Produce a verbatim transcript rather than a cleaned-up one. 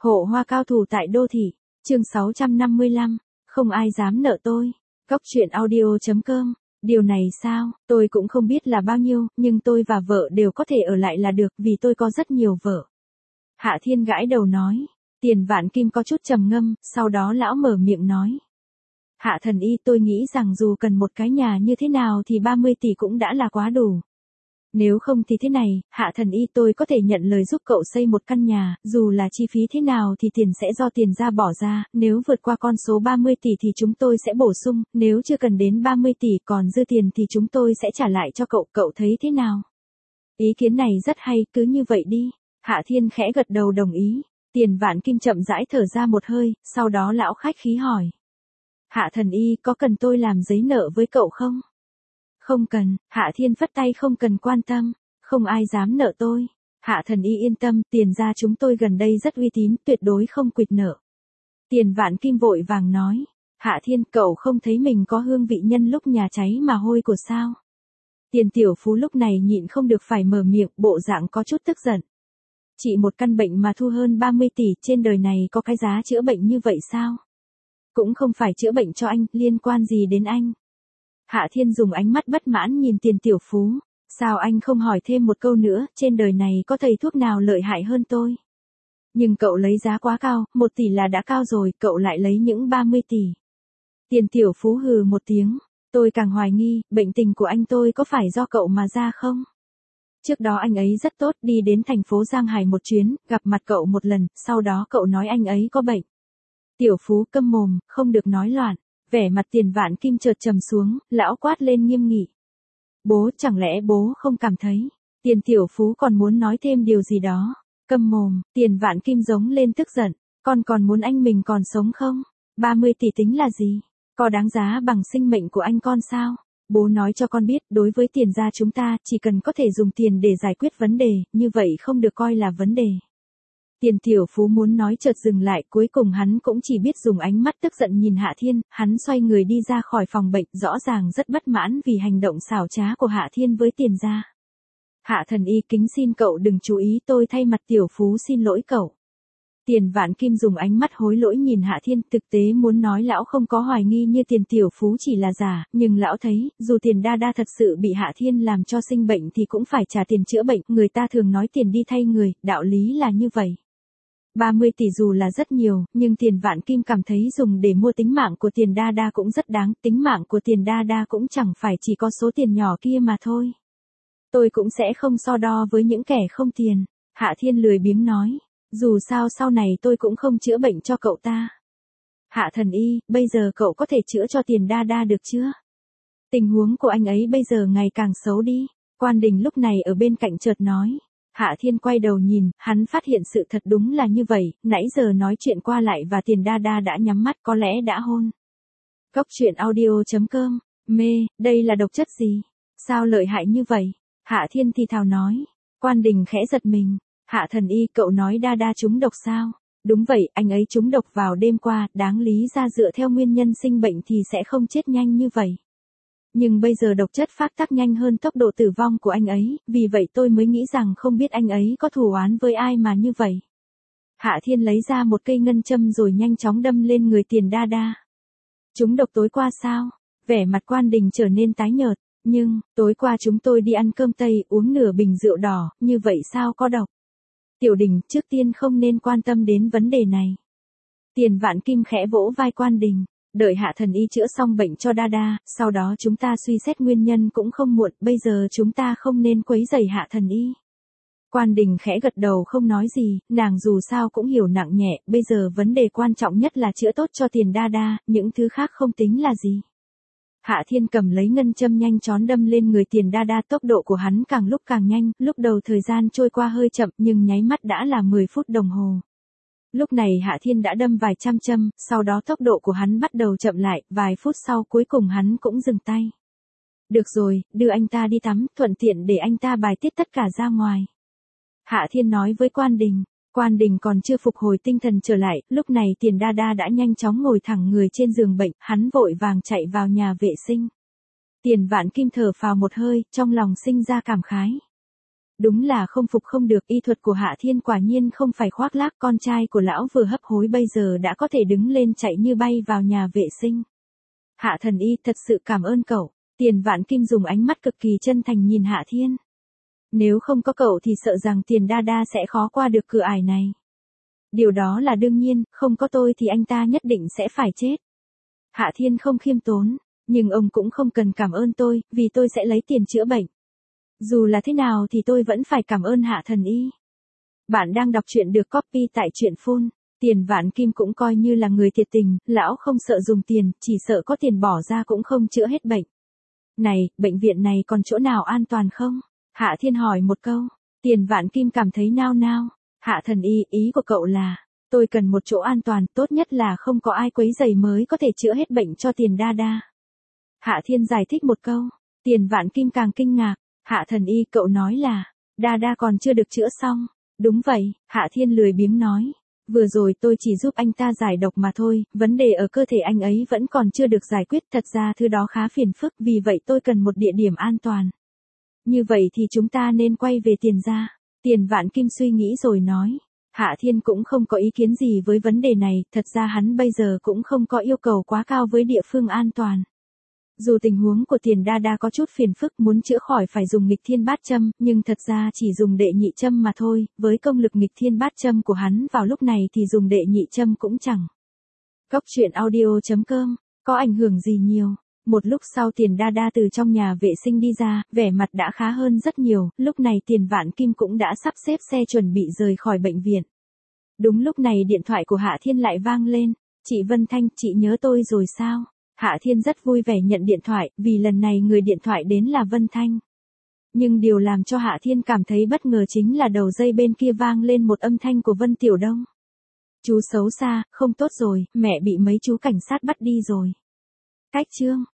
Hộ hoa cao thủ tại đô thị, chương sáu trăm năm mươi lăm, không ai dám nợ tôi. Cóc truyện audio chấm com. Điều này sao, tôi cũng không biết là bao nhiêu, nhưng tôi và vợ đều có thể ở lại là được vì tôi có rất nhiều vợ. Hạ Thiên gãi đầu nói. Tiền Vạn Kim có chút trầm ngâm, sau đó lão mở miệng nói. Hạ thần y, tôi nghĩ rằng dù cần một cái nhà như thế nào thì ba mươi tỷ cũng đã là quá đủ. Nếu không thì thế này, Hạ thần y, tôi có thể nhận lời giúp cậu xây một căn nhà, dù là chi phí thế nào thì tiền sẽ do tiền ra bỏ ra, nếu vượt qua con số ba mươi tỷ thì chúng tôi sẽ bổ sung, nếu chưa cần đến ba mươi tỷ còn dư tiền thì chúng tôi sẽ trả lại cho cậu, cậu thấy thế nào? Ý kiến này rất hay, cứ như vậy đi. Hạ Thiên khẽ gật đầu đồng ý. Tiền Vạn Kim chậm rãi thở ra một hơi, sau đó lão khách khí hỏi. Hạ thần y, có cần tôi làm giấy nợ với cậu không? Không cần, Hạ Thiên phất tay, không cần quan tâm, không ai dám nợ tôi. Hạ thần y yên tâm, tiền ra chúng tôi gần đây rất uy tín, tuyệt đối không quỵt nợ. Tiền Vạn Kim vội vàng nói. Hạ Thiên, cậu không thấy mình có hương vị nhân lúc nhà cháy mà hôi của sao? Tiền Tiểu Phú lúc này nhịn không được phải mở miệng, bộ dạng có chút tức giận. Chỉ một căn bệnh mà thu hơn ba mươi tỷ, trên đời này có cái giá chữa bệnh như vậy sao? Cũng không phải chữa bệnh cho anh, liên quan gì đến anh? Hạ Thiên dùng ánh mắt bất mãn nhìn Tiền Tiểu Phú. Sao anh không hỏi thêm một câu nữa, trên đời này có thầy thuốc nào lợi hại hơn tôi? Nhưng cậu lấy giá quá cao, một tỷ là đã cao rồi, cậu lại lấy những ba mươi tỷ. Tiền Tiểu Phú hừ một tiếng. Tôi càng hoài nghi, bệnh tình của anh tôi có phải do cậu mà ra không? Trước đó anh ấy rất tốt, đi đến thành phố Giang Hải một chuyến, gặp mặt cậu một lần, sau đó cậu nói anh ấy có bệnh. Tiểu Phú câm mồm, không được nói loạn. Vẻ mặt Tiền Vạn Kim chợt trầm xuống, lão quát lên nghiêm nghị. Bố, chẳng lẽ bố không cảm thấy? Tiền Tiểu Phú còn muốn nói thêm điều gì đó. Câm mồm, Tiền Vạn Kim giống lên tức giận. Con còn muốn anh mình còn sống không? ba mươi tỷ tính là gì? Có đáng giá bằng sinh mệnh của anh con sao? Bố nói cho con biết, đối với tiền gia chúng ta, chỉ cần có thể dùng tiền để giải quyết vấn đề, như vậy không được coi là vấn đề. Tiền Tiểu Phú muốn nói chợt dừng lại, cuối cùng hắn cũng chỉ biết dùng ánh mắt tức giận nhìn Hạ Thiên, hắn xoay người đi ra khỏi phòng bệnh, rõ ràng rất bất mãn vì hành động xảo trá của Hạ Thiên với tiền gia. Hạ thần y, kính xin cậu đừng chú ý, tôi thay mặt Tiểu Phú xin lỗi cậu. Tiền Vạn Kim dùng ánh mắt hối lỗi nhìn Hạ Thiên, thực tế muốn nói lão không có hoài nghi như Tiền Tiểu Phú chỉ là giả, nhưng lão thấy, dù Tiền Đa Đa thật sự bị Hạ Thiên làm cho sinh bệnh thì cũng phải trả tiền chữa bệnh, người ta thường nói tiền đi thay người, đạo lý là như vậy. ba mươi tỷ dù là rất nhiều, nhưng Tiền Vạn Kim cảm thấy dùng để mua tính mạng của Tiền Đa Đa cũng rất đáng, tính mạng của Tiền Đa Đa cũng chẳng phải chỉ có số tiền nhỏ kia mà thôi. Tôi cũng sẽ không so đo với những kẻ không tiền, Hạ Thiên lười biếng nói. Dù sao sau này tôi cũng không chữa bệnh cho cậu ta. Hạ thần y, bây giờ cậu có thể chữa cho Tiền Đa Đa được chưa? Tình huống của anh ấy bây giờ ngày càng xấu đi. Quan Đình lúc này ở bên cạnh chợt nói. Hạ Thiên quay đầu nhìn, hắn phát hiện sự thật đúng là như vậy, nãy giờ nói chuyện qua lại và Tiền Đa Đa đã nhắm mắt, có lẽ đã hôn. Cóc truyện audio chấm com. Mê, đây là độc chất gì? Sao lợi hại như vậy? Hạ Thiên thì thào nói. Quan Đình khẽ giật mình. Hạ thần y, cậu nói Đa Đa trúng độc sao? Đúng vậy, anh ấy trúng độc vào đêm qua, đáng lý ra dựa theo nguyên nhân sinh bệnh thì sẽ không chết nhanh như vậy. Nhưng bây giờ độc chất phát tác nhanh hơn tốc độ tử vong của anh ấy, vì vậy tôi mới nghĩ rằng không biết anh ấy có thù oán với ai mà như vậy. Hạ Thiên lấy ra một cây ngân châm rồi nhanh chóng đâm lên người Tiền Đa Đa. Trúng độc tối qua sao? Vẻ mặt Quan Đình trở nên tái nhợt. Nhưng, tối qua chúng tôi đi ăn cơm Tây, uống nửa bình rượu đỏ, như vậy sao có độc? Tiểu Đình, trước tiên không nên quan tâm đến vấn đề này. Tiền Vạn Kim khẽ vỗ vai Quan Đình, đợi Hạ thần y chữa xong bệnh cho Đa Đa, sau đó chúng ta suy xét nguyên nhân cũng không muộn, bây giờ chúng ta không nên quấy rầy Hạ thần y. Quan Đình khẽ gật đầu không nói gì, nàng dù sao cũng hiểu nặng nhẹ, bây giờ vấn đề quan trọng nhất là chữa tốt cho Tiền Đa Đa, những thứ khác không tính là gì. Hạ Thiên cầm lấy ngân châm nhanh chóng đâm lên người Tiền Đa Đa, tốc độ của hắn càng lúc càng nhanh, lúc đầu thời gian trôi qua hơi chậm nhưng nháy mắt đã là mười phút đồng hồ. Lúc này Hạ Thiên đã đâm vài trăm châm, sau đó tốc độ của hắn bắt đầu chậm lại, vài phút sau cuối cùng hắn cũng dừng tay. Được rồi, đưa anh ta đi tắm, thuận tiện để anh ta bài tiết tất cả ra ngoài. Hạ Thiên nói với Quan Đình. Quan Đình còn chưa phục hồi tinh thần trở lại, lúc này Tiền Đa Đa đã nhanh chóng ngồi thẳng người trên giường bệnh, hắn vội vàng chạy vào nhà vệ sinh. Tiền Vạn Kim thở phào một hơi, trong lòng sinh ra cảm khái. Đúng là không phục không được, y thuật của Hạ Thiên quả nhiên không phải khoác lác, con trai của lão vừa hấp hối bây giờ đã có thể đứng lên chạy như bay vào nhà vệ sinh. Hạ thần y, thật sự cảm ơn cậu. Tiền Vạn Kim dùng ánh mắt cực kỳ chân thành nhìn Hạ Thiên. Nếu không có cậu thì sợ rằng Tiền đa đa sẽ khó qua được cửa ải này. Điều đó là đương nhiên, không có tôi thì anh ta nhất định sẽ phải chết. Hạ Thiên không khiêm tốn, nhưng ông cũng không cần cảm ơn tôi, vì tôi sẽ lấy tiền chữa bệnh. Dù là thế nào thì tôi vẫn phải cảm ơn Hạ thần y. Bạn đang đọc truyện được copy tại truyện phun. Tiền Vạn Kim cũng coi như là người thiệt tình, lão không sợ dùng tiền, chỉ sợ có tiền bỏ ra cũng không chữa hết bệnh. Này, bệnh viện này còn chỗ nào an toàn không? Hạ Thiên hỏi một câu. Tiền Vạn Kim cảm thấy nao nao. Hạ thần y, ý của cậu là, tôi cần một chỗ an toàn, tốt nhất là không có ai quấy rầy mới có thể chữa hết bệnh cho Tiền đa đa. Hạ Thiên giải thích một câu. Tiền Vạn Kim càng kinh ngạc. Hạ thần y, cậu nói là, đa đa còn chưa được chữa xong. Đúng vậy, Hạ Thiên lười biếng nói. Vừa rồi tôi chỉ giúp anh ta giải độc mà thôi, vấn đề ở cơ thể anh ấy vẫn còn chưa được giải quyết, thật ra thứ đó khá phiền phức, vì vậy tôi cần một địa điểm an toàn. Như vậy thì chúng ta nên quay về Tiền gia. Tiền Vạn Kim suy nghĩ rồi nói. Hạ Thiên cũng không có ý kiến gì với vấn đề này, thật ra hắn bây giờ cũng không có yêu cầu quá cao với địa phương an toàn. Dù tình huống của Tiền đa đa có chút phiền phức, muốn chữa khỏi phải dùng nghịch thiên bát châm, nhưng thật ra chỉ dùng đệ nhị châm mà thôi, với công lực nghịch thiên bát châm của hắn vào lúc này thì dùng đệ nhị châm cũng chẳng. Góc truyện audio chấm com, có ảnh hưởng gì nhiều. Một lúc sau Tiền đa đa từ trong nhà vệ sinh đi ra, vẻ mặt đã khá hơn rất nhiều, lúc này Tiền Vạn Kim cũng đã sắp xếp xe chuẩn bị rời khỏi bệnh viện. Đúng lúc này điện thoại của Hạ Thiên lại vang lên. Chị Vân Thanh, chị nhớ tôi rồi sao? Hạ Thiên rất vui vẻ nhận điện thoại, vì lần này người điện thoại đến là Vân Thanh. Nhưng điều làm cho Hạ Thiên cảm thấy bất ngờ chính là đầu dây bên kia vang lên một âm thanh của Vân Tiểu Đông. Chú xấu xa, không tốt rồi, mẹ bị mấy chú cảnh sát bắt đi rồi. Cách chương